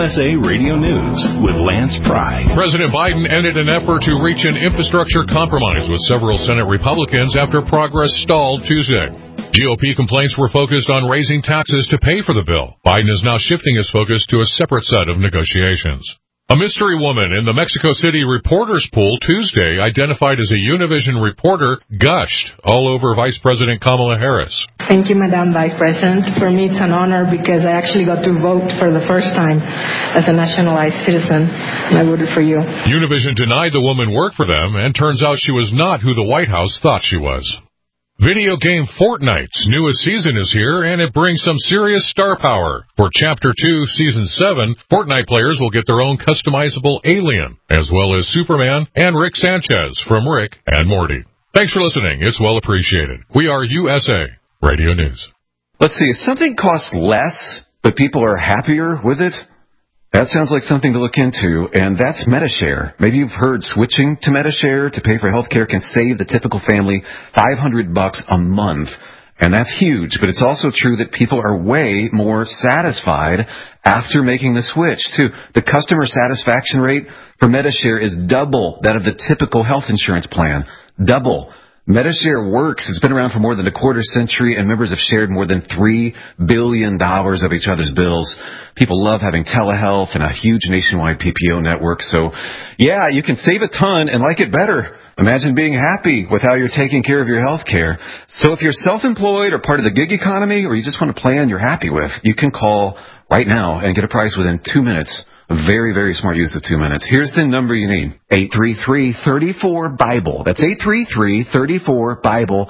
USA Radio News with Lance Pry. President Biden ended an effort to reach an infrastructure compromise with several Senate Republicans after progress stalled Tuesday. GOP complaints were focused on raising taxes to pay for the bill. Biden is now shifting his focus to a separate set of negotiations. A mystery woman in the Mexico City reporters pool Tuesday, identified as a Univision reporter, gushed all over Vice President Kamala Harris. Thank you, Madam Vice President. For me, it's an honor because I actually got to vote for the first time as a nationalized citizen, and I voted for you. Univision denied the woman worked for them, and turns out she was not who the White House thought she was. Video game Fortnite's newest season is here, and it brings some serious star power. For Chapter 2, Season 7, Fortnite players will get their own customizable alien, as well as Superman and Rick Sanchez from Rick and Morty. Thanks for listening. It's well appreciated. We are USA Radio News. Let's see. If something costs less, but people are happier with it, that sounds like something to look into, and that's Medi-Share. Maybe you've heard switching to Medi-Share to pay for health care can save the typical family $500 a month, and that's huge. But it's also true that people are way more satisfied after making the switch, too. The customer satisfaction rate for Medi-Share is double that of the typical health insurance plan. Double. Medi-Share works. It's been around for more than a quarter century, and members have shared more than $3 billion of each other's bills. People love having telehealth and a huge nationwide PPO network. So, yeah, you can save a ton and like it better. Imagine being happy with how you're taking care of your health care. So if you're self-employed or part of the gig economy, or you just want a plan you're happy with, you can call right now and get a price within 2 minutes. Very, very smart use of 2 minutes. Here's the number you need. 833-34-BIBLE. That's 833-34-BIBLE.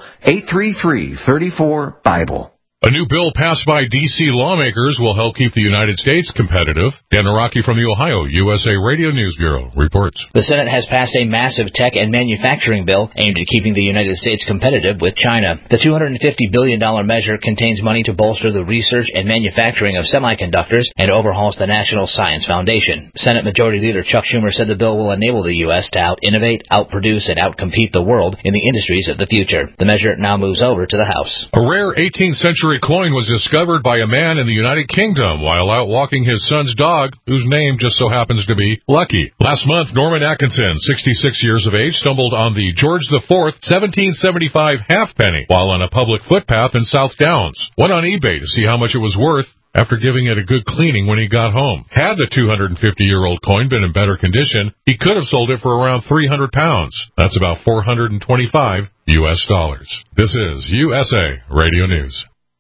833-34-BIBLE. A new bill passed by D.C. lawmakers will help keep the United States competitive. Dan Araki from the Ohio USA Radio News Bureau reports. The Senate has passed a massive tech and manufacturing bill aimed at keeping the United States competitive with China. The $250 billion measure contains money to bolster the research and manufacturing of semiconductors and overhauls the National Science Foundation. Senate Majority Leader Chuck Schumer said the bill will enable the U.S. to out-innovate, out-produce, and out-compete the world in the industries of the future. The measure now moves over to the House. A rare 18th century coin was discovered by a man in the United Kingdom while out walking his son's dog, whose name just so happens to be Lucky. Last month, Norman Atkinson, 66 years of age, stumbled on the George IV 1775 halfpenny while on a public footpath in South Downs. Went on eBay to see how much it was worth after giving it a good cleaning when he got home. Had the 250-year-old coin been in better condition, he could have sold it for around £300. That's about $425 US dollars. This is USA Radio News.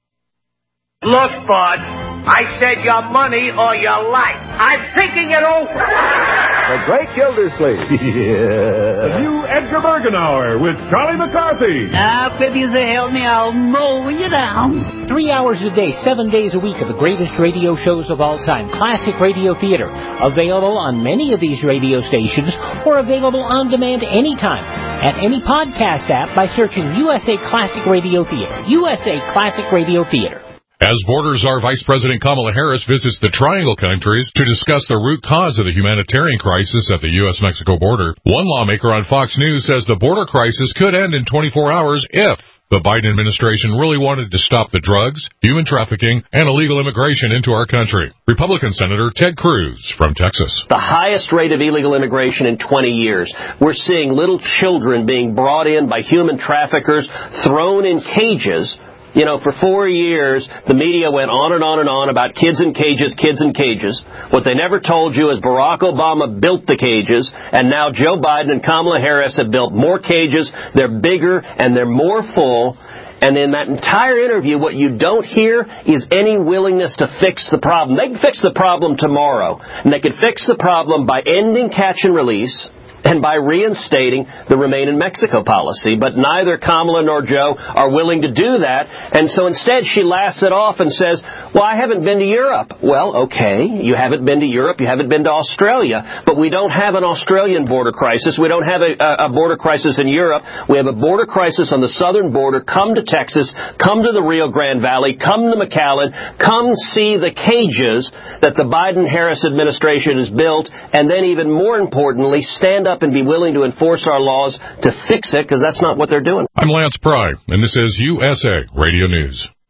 Look, Bud, I said your money or your life. I'm thinking it over. The Great Gildersleeve. Yeah. The new Edgar Bergen Hour with Charlie McCarthy. Now, if you help me, I'll mow you down. 3 hours a day, 7 days a week of the greatest radio shows of all time. Classic Radio Theater. Available on many of these radio stations or available on demand anytime at any podcast app by searching USA Classic Radio Theater. USA Classic Radio Theater. As Border Czar Vice President Kamala Harris visits the Triangle countries to discuss the root cause of the humanitarian crisis at the U.S.-Mexico border, one lawmaker on Fox News says the border crisis could end in 24 hours if the Biden administration really wanted to stop the drugs, human trafficking, and illegal immigration into our country. Republican Senator Ted Cruz from Texas. The highest rate of illegal immigration in 20 years. We're seeing little children being brought in by human traffickers, thrown in cages. You know, for 4 years, the media went on and on and on about kids in cages, kids in cages. What they never told you is Barack Obama built the cages, and now Joe Biden and Kamala Harris have built more cages. They're bigger, and they're more full. And in that entire interview, what you don't hear is any willingness to fix the problem. They can fix the problem tomorrow, and they can fix the problem by ending catch and release and by reinstating the Remain in Mexico policy. But neither Kamala nor Joe are willing to do that. And so instead she laughs it off and says, well, I haven't been to Europe. Well, okay, you haven't been to Europe, you haven't been to Australia, but we don't have an Australian border crisis. We don't have a border crisis in Europe. We have a border crisis on the southern border. Come to Texas, come to the Rio Grande Valley, come to McAllen, come see the cages that the Biden-Harris administration has built, and then even more importantly, stand up and be willing to enforce our laws to fix it, because that's not what they're doing. I'm Lance Pry, and this is USA Radio News.